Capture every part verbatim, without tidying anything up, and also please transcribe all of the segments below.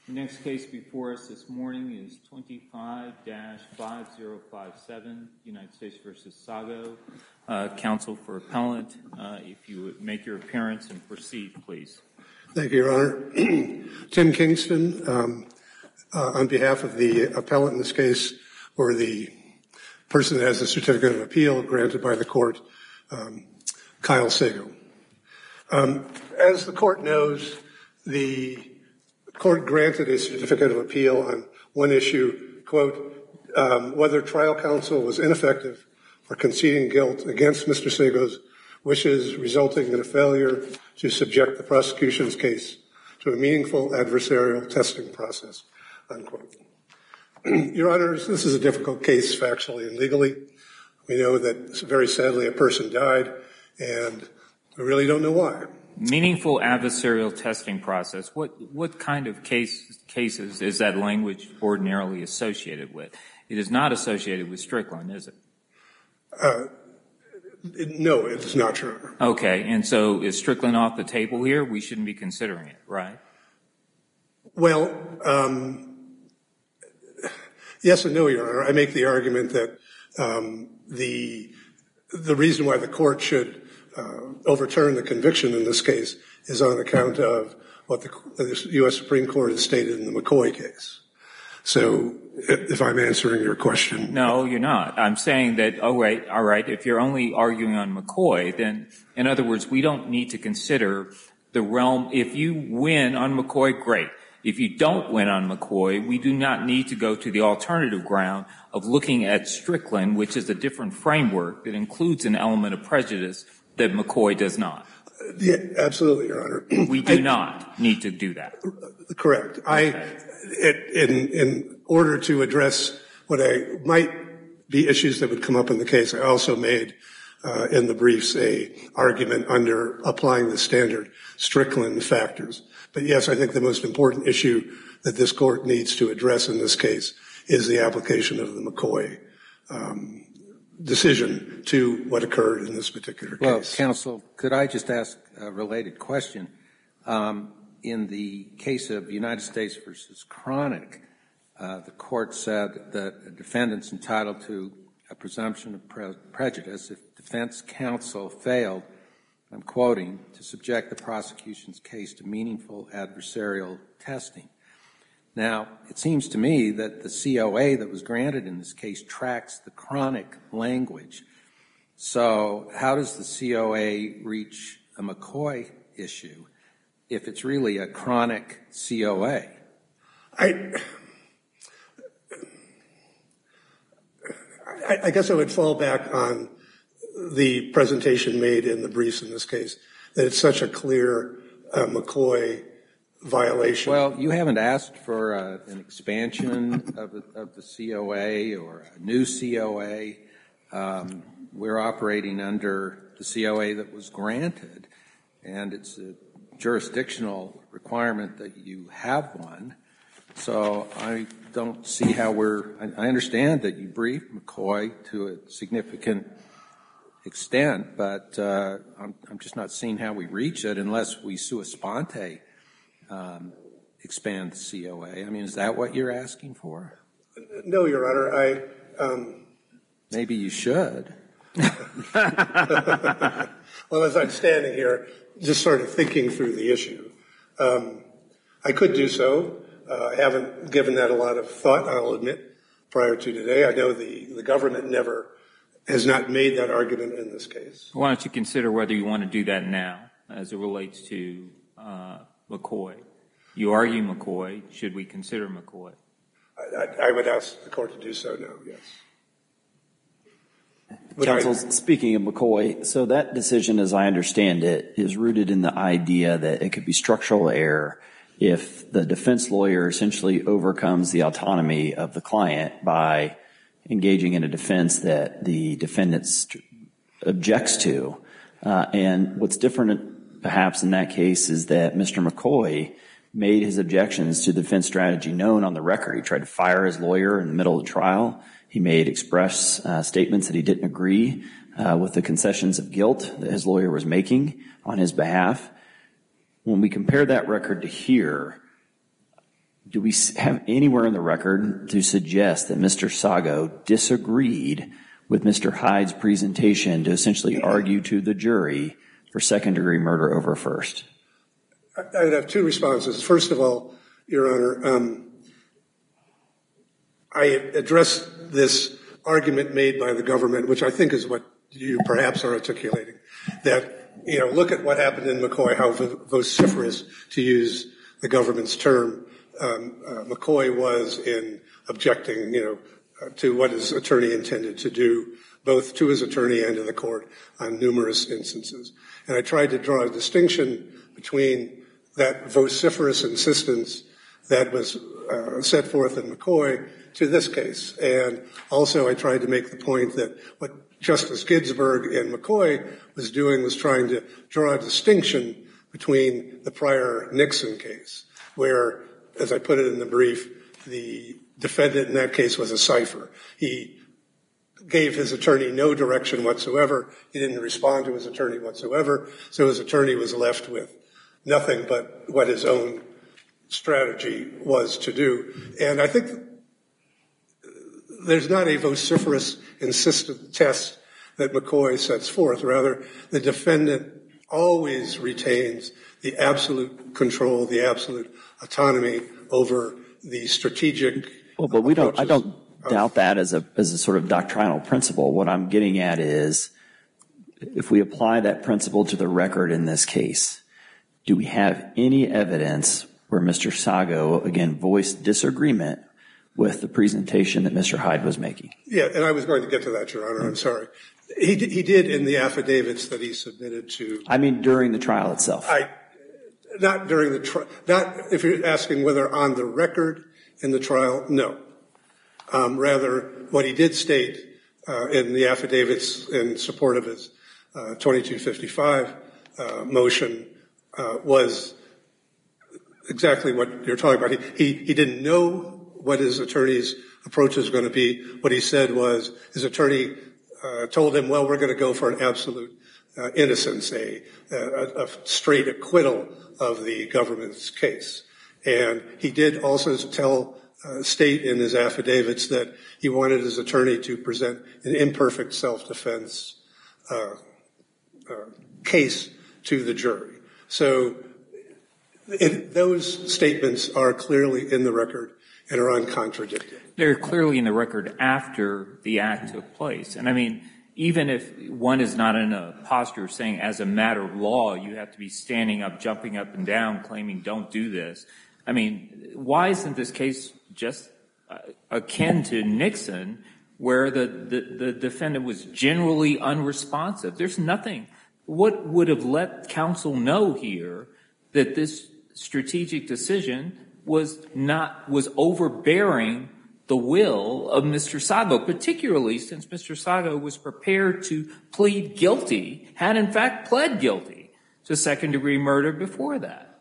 The next case before us this morning is twenty-five dash five zero five seven, United States v. Sago. Uh, counsel for appellant, uh, if you would make your appearance and proceed, please. Thank you, Your Honor. Tim Kingston, um, uh, on behalf of the appellant in this case, or the person that has the certificate of appeal granted by the court, um, Kyle Sago. Um, as the court knows, the court granted a certificate of appeal on one issue, quote, um, whether trial counsel was ineffective for conceding guilt against Mister Sago's wishes, resulting in a failure to subject the prosecution's case to a meaningful adversarial testing process, unquote. Your Honors, this is a difficult case factually and legally. We know that very sadly a person died, and we really don't know why. Meaningful adversarial testing process. What what kind of case cases is that language ordinarily associated with? It is not associated with Strickland, is it? Uh, it no, it's not, Your Honor. Okay, and so is Strickland off the table here? We shouldn't be considering it, right? Well, um, yes and no, Your Honor. I make the argument that um, the the reason why the court should uh, overturn the conviction in this case is on account of what the, the U S Supreme Court has stated in the McCoy case. So, if I'm answering your question. No, you're not. I'm saying that, oh, right, all right, if you're only arguing on McCoy, then, in other words, we don't need to consider the realm. If you win on McCoy, great. If you don't win on McCoy, we do not need to go to the alternative ground of looking at Strickland, which is a different framework that includes an element of prejudice that McCoy does not. Yeah, absolutely, Your Honor. We do I, not need to do that. Correct. I, it, in, in order to address what I might be issues that would come up in the case, I also made uh, in the briefs a argument under applying the standard Strickland factors. But yes, I think the most important issue that this court needs to address in this case is the application of the McCoy um, decision to what occurred in this particular case. Well, counsel, could I just ask a related question? Um, in the case of United States versus Chronic, uh, the court said that a defendant's entitled to a presumption of pre- prejudice if defense counsel failed, I'm quoting, to subject the prosecution's case to meaningful adversarial testing. Now, it seems to me that the C O A that was granted in this case tracks the Chronic language. So how does the C O A reach a McCoy issue if it's really a Chronic C O A? I, I, I guess I would fall back on the presentation made in the briefs in this case, that it's such a clear uh, McCoy violation. Well, you haven't asked for uh, an expansion of the, of the C O A or a new C O A. Um, we're operating under the C O A that was granted, and it's a jurisdictional requirement that you have one. So I don't see how we're, I, I understand that you briefed McCoy to a significant extent, but uh, I'm, I'm just not seeing how we reach it unless we sua sponte um, expand the C O A. I mean, is that what you're asking for? No, Your Honor. I um... maybe you should. Well, as I'm standing here, just sort of thinking through the issue, um, I could do so. Uh, I haven't given that a lot of thought, I'll admit, prior to today. I know the, the government never has not made that argument in this case. Why don't you consider whether you want to do that now as it relates to uh, McCoy? You argue McCoy. Should we consider McCoy? I, I, I would ask the court to do so now, yes. Counsel, speaking of McCoy, so that decision, as I understand it, is rooted in the idea that it could be structural error if the defense lawyer essentially overcomes the autonomy of the client by engaging in a defense that the defendant objects to. Uh, and what's different perhaps in that case is that Mister McCoy made his objections to the defense strategy known on the record. He tried to fire his lawyer in the middle of the trial. He made express uh, statements that he didn't agree uh, with the concessions of guilt that his lawyer was making on his behalf. When we compare that record to here, do we have anywhere in the record to suggest that Mister Sago disagreed with Mister Hyde's presentation to essentially argue to the jury for second-degree murder over first? I would have two responses. First of all, Your Honor, um, I addressed this argument made by the government, which I think is what you perhaps are articulating, that, you know, look at what happened in McCoy, how vociferous, to use the government's term, um, uh, McCoy was in objecting, you know, uh, to what his attorney intended to do, both to his attorney and to the court on numerous instances. And I tried to draw a distinction between that vociferous insistence that was uh, set forth in McCoy to this case. And also I tried to make the point that what Justice Ginsburg in McCoy was doing was trying to draw a distinction between the prior Nixon case, where, as I put it in the brief, the defendant in that case was a cipher. He gave his attorney no direction whatsoever. He didn't respond to his attorney whatsoever. So his attorney was left with nothing but what his own strategy was to do. And I think there's not a vociferous, insistent test that McCoy sets forth. Rather, the defendant always retains the absolute control, the absolute autonomy over the strategic. Well, but we don't, I don't doubt that as a, as a sort of doctrinal principle. What I'm getting at is, if we apply that principle to the record in this case, do we have any evidence where Mister Sago, again, voiced disagreement with the presentation that Mister Hyde was making? Yeah, and I was going to get to that, Your Honor. I'm sorry. He did, he did in the affidavits that he submitted to. I mean, during the trial itself. I, not during the trial. Not if you're asking whether on the record in the trial. No. Um, rather, what he did state uh, in the affidavits in support of his uh, twenty-two fifty-five uh, motion uh, was exactly what you're talking about. He, he he didn't know what his attorney's approach was going to be. What he said was his attorney uh, told him, well, we're going to go for an absolute uh, innocence, a, a, a straight acquittal of the government's case. And he did also tell, uh, state in his affidavits that he wanted his attorney to present an imperfect self-defense uh, uh, case to the jury. So it, those statements are clearly in the record and are uncontradicted. They're clearly in the record after the act took place. And I mean, even if one is not in a posture of saying as a matter of law, you have to be standing up, jumping up and down, claiming don't do this. I mean, why isn't this case just uh, akin to Nixon, where the, the, the defendant was generally unresponsive? There's nothing. What would have let counsel know here that this strategic decision was not, was overbearing the will of Mister Sago, particularly since Mister Sago was prepared to plead guilty, had in fact pled guilty to second-degree murder before that?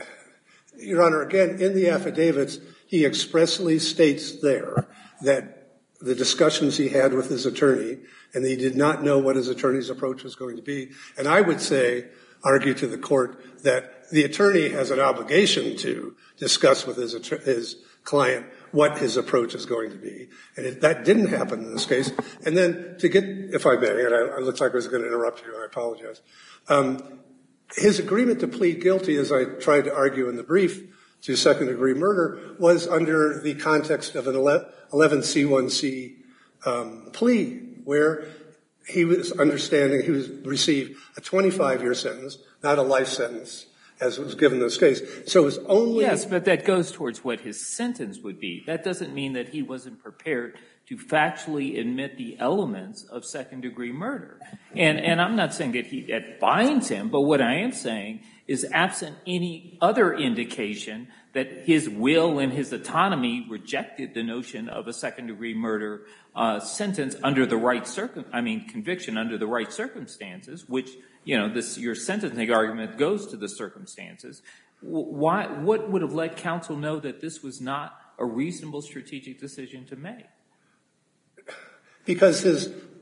Your Honor, again, in the affidavits, he expressly states there that the discussions he had with his attorney, and he did not know what his attorney's approach was going to be. And I would say, argue to the court, that the attorney has an obligation to discuss with his, his client what his approach is going to be. And it, that didn't happen in this case. And then to get, if I may, and I, it looks like I was going to interrupt you, I apologize. Um, his agreement to plead guilty, as I tried to argue in the brief, to second-degree murder was under the context of an eleven C one C um, plea, where he was understanding he was received a twenty-five year sentence, not a life sentence, as was given in this case. So it was only... Yes, but that goes towards what his sentence would be. That doesn't mean that he wasn't prepared to factually admit the elements of second-degree murder. And, and I'm not saying that he, that binds him, but what I am saying is absent any other indication that his will and his autonomy rejected the notion of a second-degree murder uh, sentence under the right circum, I mean, conviction under the right circumstances, which, you know, this, your sentencing argument goes to the circumstances. Why, what would have let counsel know that this was not a reasonable strategic decision to make? Because his,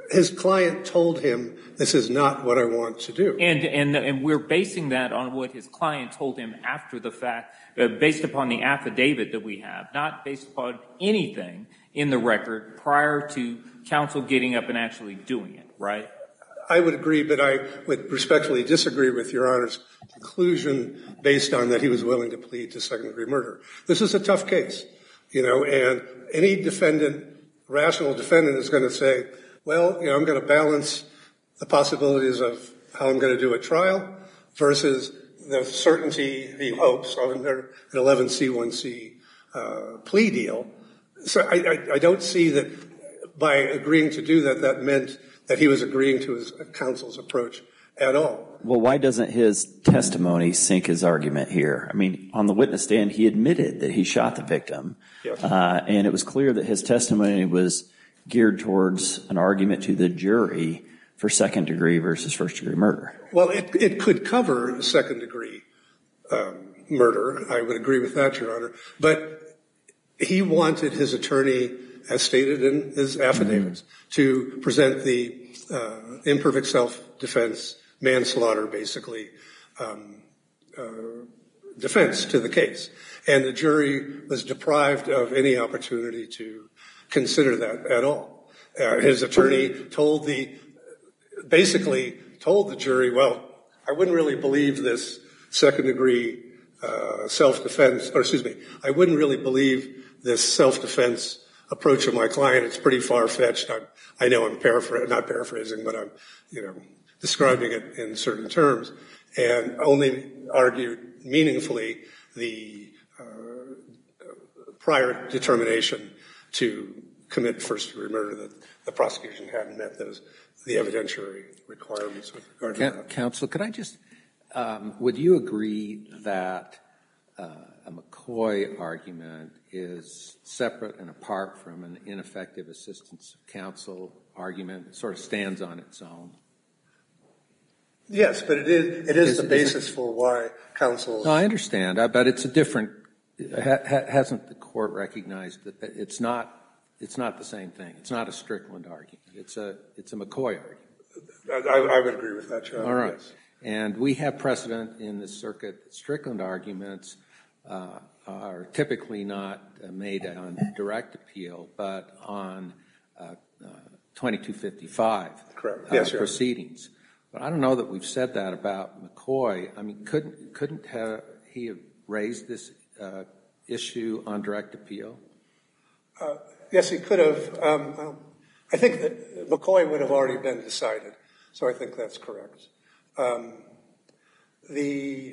his client told him, this is not what I want to do. And, and, and we're basing that on what his client told him after the fact, uh, based upon the affidavit that we have, not based upon anything in the record prior to counsel getting up and actually doing it, right? I would agree, but I would respectfully disagree with Your Honor's conclusion based on that he was willing to plead to second-degree murder. This is a tough case, you know, and any defendant, rational defendant, is going to say, well, you know, I'm going to balance the possibilities of how I'm going to do a trial versus the certainty, he hopes, of an eleven C one C uh, plea deal. So I, I, I don't see that by agreeing to do that, that meant that he was agreeing to his counsel's approach at all. Well, why doesn't his testimony sink his argument here? I mean, on the witness stand, he admitted that he shot the victim. Yes. Uh, and it was clear that his testimony was geared towards an argument to the jury for second degree versus first degree murder. Well, it, it could cover second degree um, murder. I would agree with that, Your Honor. But he wanted his attorney, as stated in his affidavits, mm-hmm. to present the uh, imperfect self-defense, manslaughter, basically, um, uh, defense to the case. And the jury was deprived of any opportunity to consider that at all. Uh, his attorney told the, basically told the jury, well, I wouldn't really believe this second degree uh, self-defense, or excuse me, I wouldn't really believe this self-defense approach of my client. It's pretty far-fetched. I'm, I know I'm paraphrasing, not paraphrasing, but I'm, you know, describing it in certain terms, and only argued meaningfully the uh, prior determination to commit first-degree murder, that the prosecution hadn't met those, the evidentiary requirements with regard to that. Counsel, could I just, um, would you agree that uh, a McCoy argument is separate and apart from an ineffective assistance of counsel argument? It sort of stands on its own. Yes, but it is, it is, is the basis is it, for why counsel. No, I understand, but it's a different. Ha, hasn't the court recognized that it's not? It's not the same thing. It's not a Strickland argument. It's a it's a McCoy argument. I, I would agree with that, John. All right. Yes. And we have precedent in the circuit that Strickland arguments uh, are typically not uh, made on direct appeal, but on uh, uh, twenty-two fifty-five Correct. Uh, yes, proceedings. But I don't know that we've said that about McCoy. I mean, couldn't couldn't have, he have raised this uh, issue on direct appeal? Uh, yes, he could have. Um, well, I think that McCoy would have already been decided, so I think that's correct. Um, the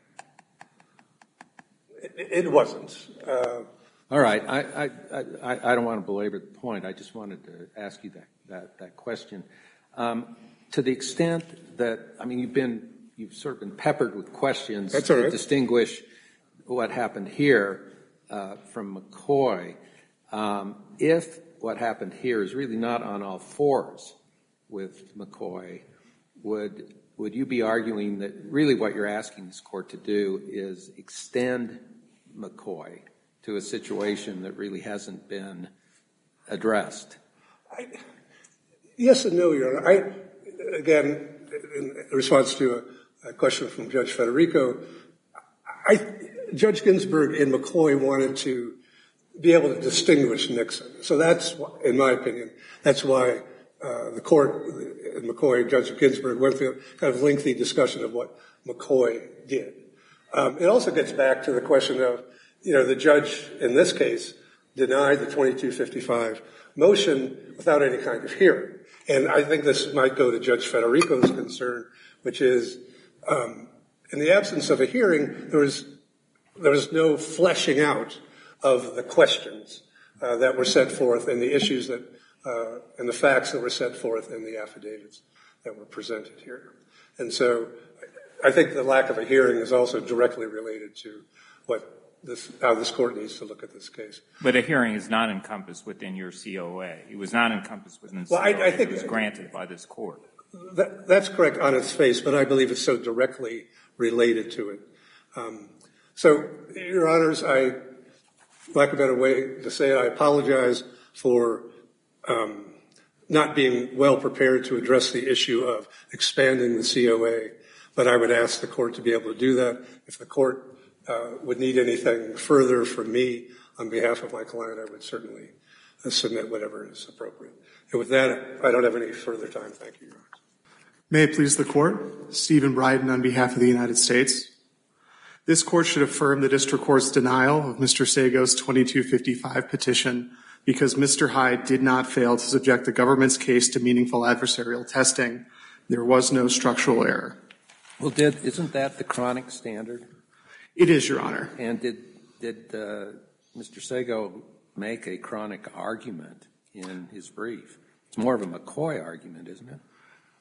it, it wasn't. Uh, All right. I, I, I, I don't want to belabor the point. I just wanted to ask you that that, that question. Um, to the extent that, I mean, you've been, you've sort of been peppered with questions That's all right. to distinguish what happened here uh, from McCoy. Um, if what happened here is really not on all fours with McCoy, would would you be arguing that really what you're asking this court to do is extend McCoy to a situation that really hasn't been addressed? I, yes and no, Your Honor. I, again, in response to a, a question from Judge Federico, I, Judge Ginsburg and McCoy wanted to be able to distinguish Nixon. So that's, in my opinion, that's why uh, the court, McCoy, Judge Ginsburg, went through a kind of lengthy discussion of what McCoy did. Um, it also gets back to the question of, you know, the judge in this case denied the twenty-two fifty-five motion without any kind of hearing. And I think this might go to Judge Federico's concern, which is, um, in the absence of a hearing, there was there was no fleshing out of the questions uh, that were set forth and the issues that uh, and the facts that were set forth in the affidavits that were presented here. And so I think the lack of a hearing is also directly related to what this, how this court needs to look at this case. But a hearing is not encompassed within your C O A. It was not encompassed within the well, C O A. I, I think it was granted by this court. That, that's correct on its face, but I believe it's so directly related to it. Um, so, Your Honors, I, lack of a better way to say it, I apologize for um, not being well prepared to address the issue of expanding the C O A, but I would ask the court to be able to do that. If the court uh, would need anything further from me on behalf of my client, I would certainly uh, submit whatever is appropriate. And with that, I don't have any further time. Thank you, Your Honor. May it please the court, Stephen Bryden on behalf of the United States. This court should affirm the district court's denial of Mister Sego's twenty-two fifty-five petition because Mister Hyde did not fail to subject the government's case to meaningful adversarial testing. There was no structural error. Well, did, isn't that the chronic standard? It is, Your Honor. And did, did uh, Mister Sego make a chronic argument in his brief? It's more of a McCoy argument, isn't it?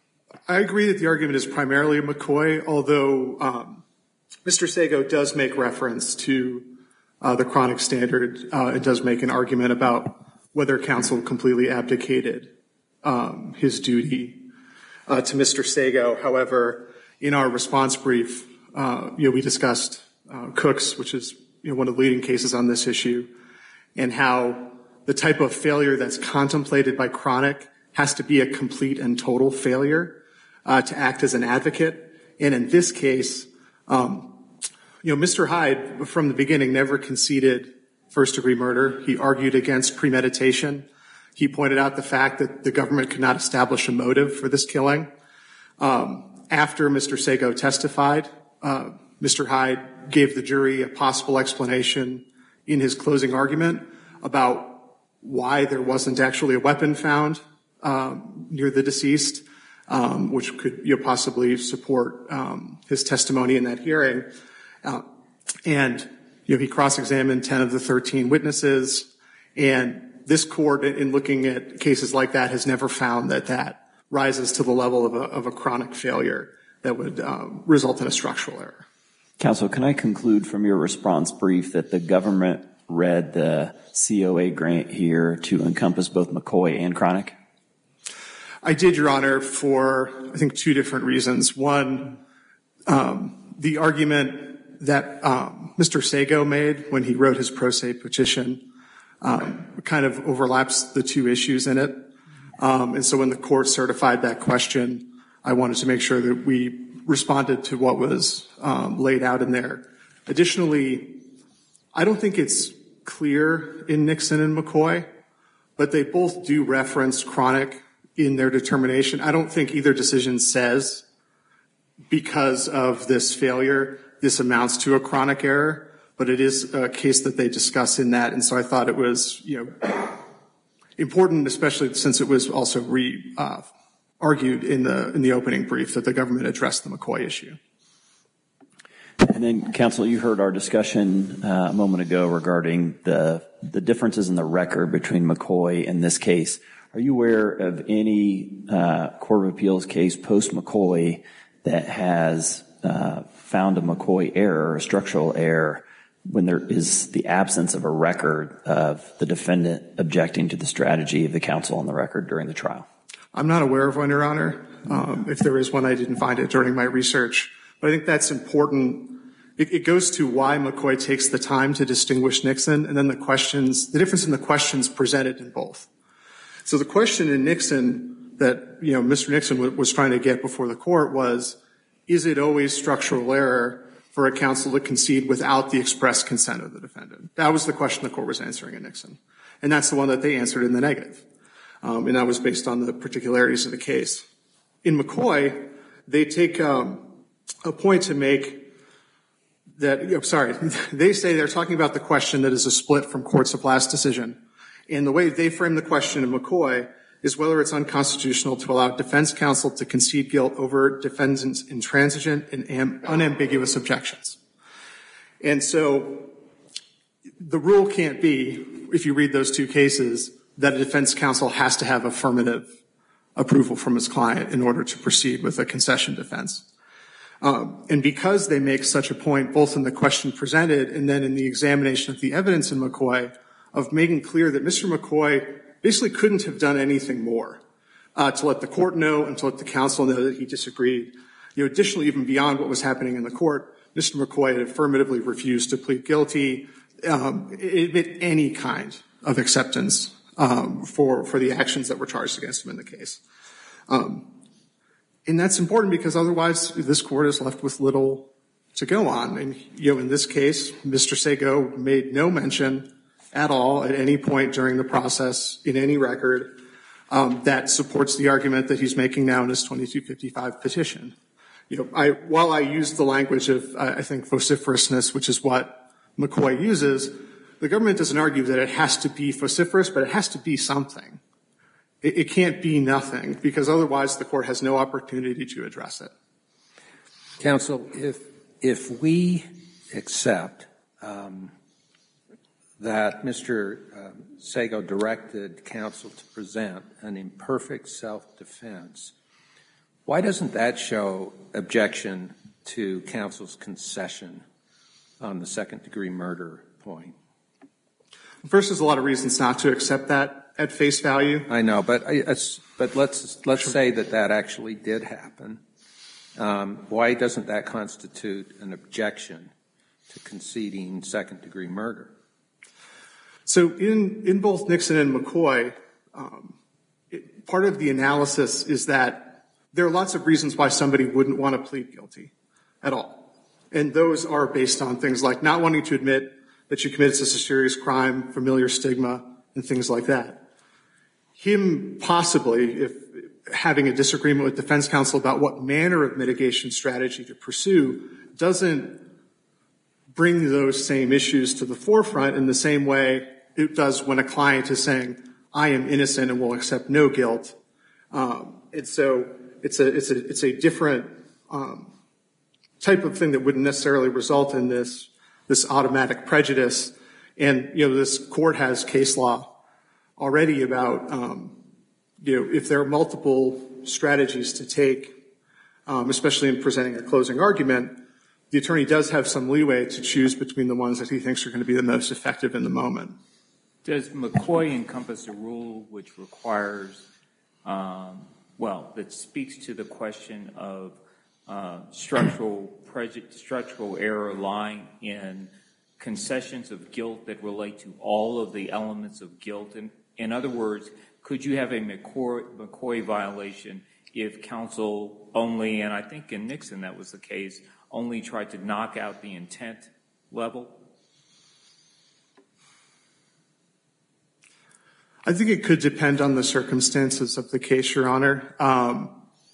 I agree that the argument is primarily a McCoy, although um, Mister Sego does make reference to uh, the chronic standard. Uh, it does make an argument about whether counsel completely abdicated um, his duty uh, to Mister Sego. However, in our response brief, uh, you know, we discussed uh, Cooks, which is you know, one of the leading cases on this issue, and how the type of failure that's contemplated by chronic has to be a complete and total failure uh, to act as an advocate. And in this case, um, you know, Mister Hyde, from the beginning, never conceded first-degree murder. He argued against premeditation. He pointed out the fact that the government could not establish a motive for this killing. Um, after Mister Sego testified, uh, Mister Hyde gave the jury a possible explanation in his closing argument about why there wasn't actually a weapon found um, near the deceased, um, which could you know, possibly support um, his testimony in that hearing. Uh, and you know, he cross-examined ten of the thirteen witnesses, and this court, in looking at cases like that, has never found that that rises to the level of a, of a chronic failure that would um, result in a structural error. Counsel, can I conclude from your response brief that the government read the C O A grant here to encompass both McCoy and chronic? I did, Your Honor, for, I think, two different reasons. One, um, the argument that um, Mister Sego made when he wrote his pro se petition um, kind of overlaps the two issues in it. Um, and so when the court certified that question, I wanted to make sure that we responded to what was um, laid out in there. Additionally, I don't think it's clear in Nixon and McCoy, but they both do reference chronic in their determination. I don't think either decision says because of this failure, this amounts to a chronic error, but it is a case that they discuss in that. And so I thought it was, you know, important, especially since it was also re, uh, argued in the, in the opening brief that the government addressed the McCoy issue. And then, counsel, you heard our discussion uh, a moment ago regarding the, the differences in the record between McCoy and this case. Are you aware of any uh, Court of Appeals case post-McCoy that has uh, found a McCoy error, a structural error, when there is the absence of a record of the defendant objecting to the strategy of the counsel on the record during the trial? I'm not aware of one, Your Honor. Um, if there is one, I didn't find it during my research. But I think that's important. It, it goes to why McCoy takes the time to distinguish Nixon, and then the questions, the difference in the questions presented in both. So the question in Nixon that, you know, Mister Nixon w- was trying to get before the court was, is it always structural error for a counsel to concede without the express consent of the defendant? That was the question the court was answering in Nixon. And that's the one that they answered in the negative. Um, and that was based on the particularities of the case. In McCoy, they take um, a point to make that, you know, sorry, they say they're talking about the question that is a split from courts of last decision. And the way they frame the question in McCoy is whether it's unconstitutional to allow defense counsel to concede guilt over defendants' intransigent and am- unambiguous objections. And so the rule can't be, if you read those two cases, that a defense counsel has to have affirmative approval from his client in order to proceed with a concession defense. Um, and because they make such a point, both in the question presented and then in the examination of the evidence in McCoy, of making clear that Mister McCoy basically couldn't have done anything more uh, to let the court know and to let the counsel know that he disagreed. You know, additionally, even beyond what was happening in the court, Mister McCoy had affirmatively refused to plead guilty, um, admit any kind of acceptance um, for, for the actions that were charged against him in the case. Um, and that's important because otherwise this court is left with little to go on. And, you know, in this case, Mister Sego made no mention at all at any point during the process in any record um, that supports the argument that he's making now in his twenty-two fifty-five petition. You know, I, while I used the language of, uh, I think, vociferousness, which is what McCoy uses, the government doesn't argue that it has to be vociferous, but it has to be something. It, it can't be nothing, because otherwise the court has no opportunity to address it. Counsel, if, if we accept um, that Mister Um, Sego directed counsel to present an imperfect self-defense, why doesn't that show objection to counsel's concession on the second-degree murder point? First, there's a lot of reasons not to accept that at face value. I know, but I, but let's let's sure. say that that actually did happen. Um, why doesn't that constitute an objection to conceding second-degree murder? So in in both Nixon and McCoy, um, it, part of the analysis is that there are lots of reasons why somebody wouldn't want to plead guilty at all. And those are based on things like not wanting to admit that you committed such a serious crime, familiar stigma, and things like that. Him possibly, if having a disagreement with defense counsel about what manner of mitigation strategy to pursue, doesn't bring those same issues to the forefront in the same way it does when a client is saying, I am innocent and will accept no guilt. Um, and so it's a, it's a, it's a different um, type of thing that wouldn't necessarily result in this, this automatic prejudice. And, you know, this court has case law already about, um, you know, if there are multiple strategies to take, um, especially in presenting a closing argument, the attorney does have some leeway to choose between the ones that he thinks are going to be the most effective in the moment. Does McCoy encompass a rule which requires, um, well, that speaks to the question of uh, structural prejudice, structural error lying in concessions of guilt that relate to all of the elements of guilt? In, in other words, could you have a McCoy, McCoy violation if counsel only, and I think in Nixon that was the case, only tried to knock out the intent level? I think it could depend on the circumstances of the case, Your Honor. Um,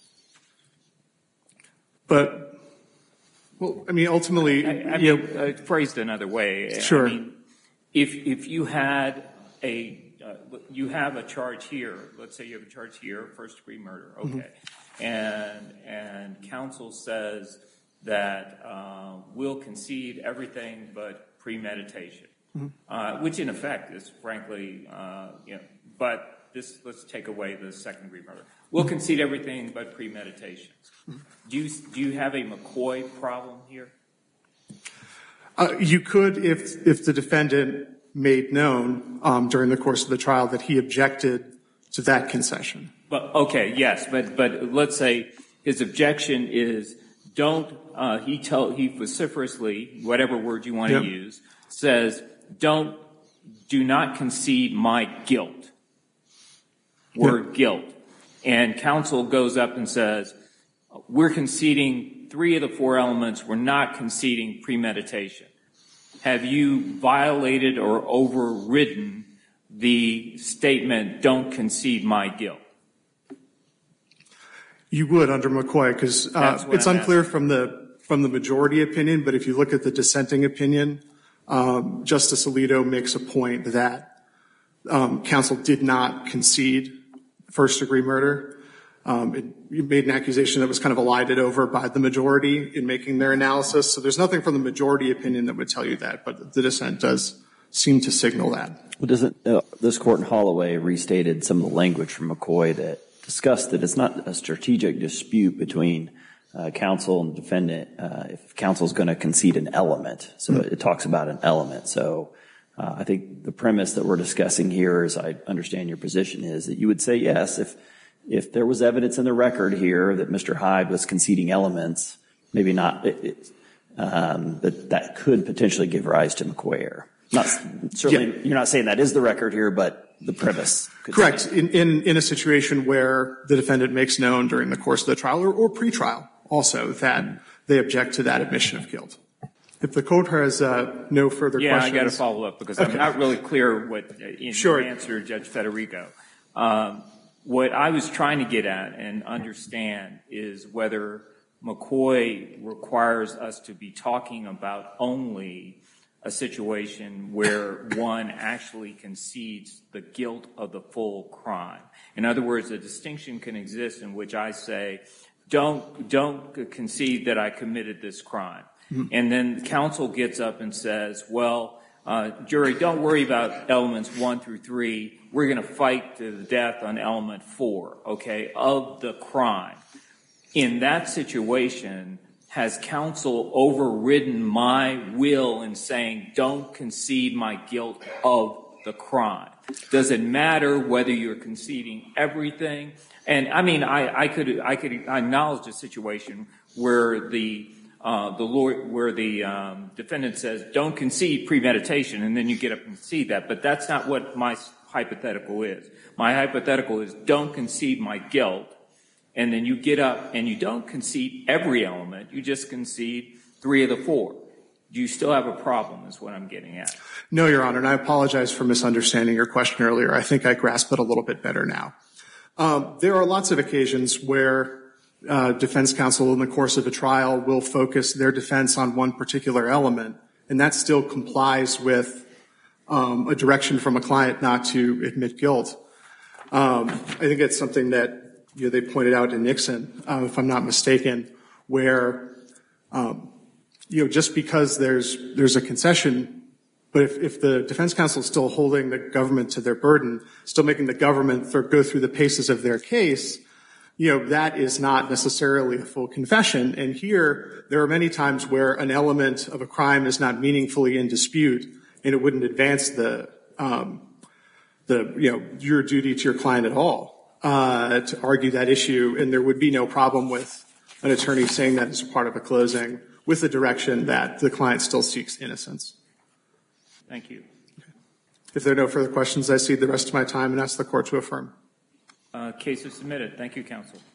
but, well, I mean, ultimately, I, I you mean, know, uh, phrased another way. Sure. I mean, if if you had a uh, you have a charge here, let's say you have a charge here, first degree murder, okay, mm-hmm. and and counsel says that uh, we'll concede everything but premeditation, mm-hmm. uh, which in effect is frankly, uh, you know, but this, let's take away the second degree murder. We'll concede everything but premeditation. Mm-hmm. Do you, do you have a McCoy problem here? Uh, you could if, if the defendant made known um, during the course of the trial that he objected to that concession. But, okay, yes, but, but let's say his objection is don't, uh, he tell, he vociferously, whatever word you want to yep. use, says don't, do not concede my guilt. Word yep. guilt. And counsel goes up and says, we're conceding three of the four elements. We're not conceding premeditation. Have you violated or overridden the statement, don't concede my guilt? You would under McCoy, because uh, it's I'm unclear asking. from the from the majority opinion, but if you look at the dissenting opinion, um, Justice Alito makes a point that um, counsel did not concede first-degree murder. Um, it, you made an accusation that was kind of elided over by the majority in making their analysis. So there's nothing from the majority opinion that would tell you that, but the dissent does seem to signal that. Well, doesn't uh, this court in Holloway restated some of the language from McCoy that discussed that it's not a strategic dispute between uh, counsel and defendant uh, if counsel is going to concede an element. So mm-hmm. it, it talks about an element. So uh, I think the premise that we're discussing here, as I understand your position, is that you would say yes if if there was evidence in the record here that Mister Hyde was conceding elements, maybe not, it, it, um, that that could potentially give rise to McCoy error. Not certainly, yeah. You're not saying that is the record here, but the premise. Correct. In, in, in a situation where the defendant makes known during the course of the trial or, or pre-trial also that they object to that admission of guilt. If the court has uh, no further yeah, questions. Yeah, I got to follow up because okay. I'm not really clear what, in sure. your answer to Judge Federico. Um, what I was trying to get at and understand is whether McCoy requires us to be talking about only a situation where one actually concedes the guilt of the full crime. In other words, a distinction can exist in which I say, don't, don't concede that I committed this crime. Mm-hmm. And then counsel gets up and says, well, uh, jury, don't worry about elements one through three. We're going to fight to the death on element four, okay, of the crime. In that situation, has counsel overridden my will in saying, don't concede my guilt of the crime? Does it matter whether you're conceding everything? And I mean, I, I could, I could acknowledge a situation where the, uh, the lawyer, where the, um, defendant says, don't concede premeditation, and then you get up and concede that. But that's not what my hypothetical is. My hypothetical is, don't concede my guilt. And then you get up and you don't concede every element. You just concede three of the four. Do you still have a problem is what I'm getting at. No, Your Honor, and I apologize for misunderstanding your question earlier. I think I grasp it a little bit better now. Um, there are lots of occasions where uh, defense counsel in the course of a trial will focus their defense on one particular element, and that still complies with um, a direction from a client not to admit guilt. Um, I think it's something that You know, they pointed out in Nixon, uh, if I'm not mistaken, where, um, you know, just because there's, there's a concession, but if, if the defense counsel is still holding the government to their burden, still making the government th- go through the paces of their case, you know, that is not necessarily a full confession. And here, there are many times where an element of a crime is not meaningfully in dispute, and it wouldn't advance the, um, the, you know, your duty to your client at all. Uh, to argue that issue, and there would be no problem with an attorney saying that as part of a closing with the direction that the client still seeks innocence. Thank you. Okay. If there are no further questions, I cede the rest of my time and ask the court to affirm. Uh, case is submitted. Thank you, counsel.